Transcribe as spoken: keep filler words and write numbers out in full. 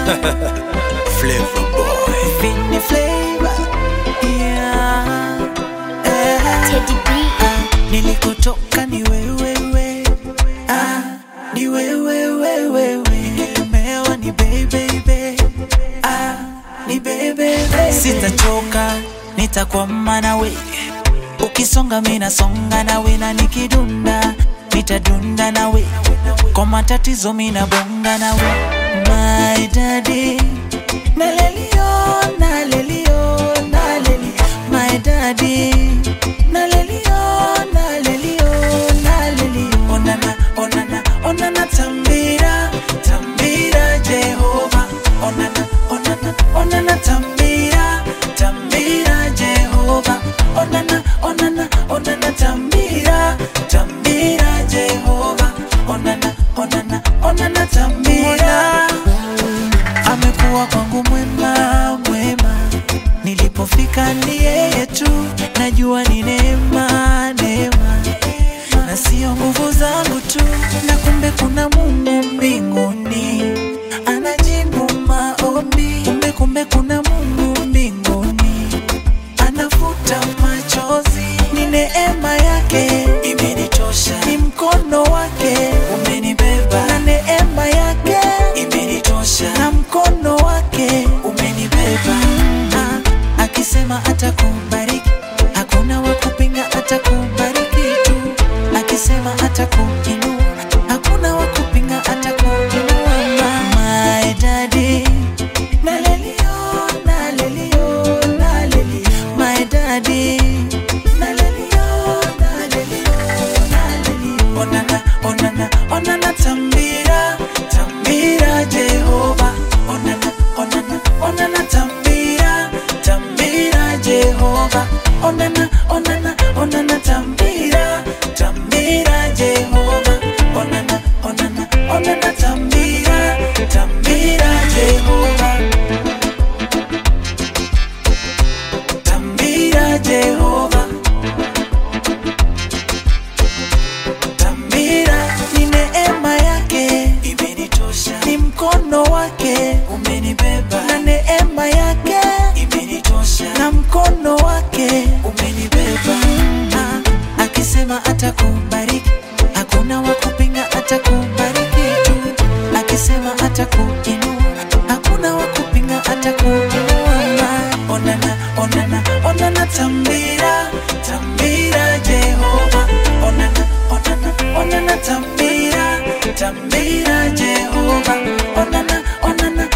Flavor boy, Vinny Flavor, yeah, eh. Teddy B. Ah, nilikotoka ni wewewe, ah, ni wewewewewe. Nimewa ni baby, ah, ni baby. Sitachoka, nitakwama nawe. Ukisonga mina songa nawe, na nikidunda nitadunda nawe. Kwa matatizo mina bonga nawe. My daddy, nalelio, nalelio, naleli. My daddy, nalelio, nalelio, naleli. Onana, onana, onana tambira, tambira Jehova. Onana, onana, onana tambira, tambira Jehova. Onana, onana, onana tambira, tambira Jehova. Onana, onana, onana tambira. Amekuwa kwangu mwema, mwema. Nilipofika ni yeye tu, najua ni neema, neema. Na sio nguvu zangu tu, na kumbe kuna Mungu mbinguni anajibu maombi. Kumbe kumbe kuna Mungu mbinguni anafuta machozi. Ni neema yake imenitosha, ni mkono wake umenibeba. Na neema yake imenitosha, na mkono wake umenibeba. Ah, akisema atakubariki, hakuna wa kupinga, atakubariki tu. Akisema atakuinua, hakuna wa kupinga, atakuinua. My daddy, nalelio, nalelio, naleli. My daddy, nalelio, nalelio, naleli. Onana, onana, onana tambira, tambira Jehova. Onana, onana, onana tambira, tambira Jehova. Onana, onana, onana tambira, tambira Jehova. Onana, onana, onana tambira, tambira Jehova. Tambira Jehova. Tambira, ni neema yake imenitosha, ni mkono wake umenibeba. Na neema yake imenitosha, na mkono wake umenibeba. Ah, akisema atakubariki, hakuna wa kupinga, atakubariki tu. Akisema atakuinua, hakuna wa kupinga, atakuinua. Onana, onana, onana tambira, tambira Jehova. Onana, onana, onana tambira, tambira Jehova. Onana, onana,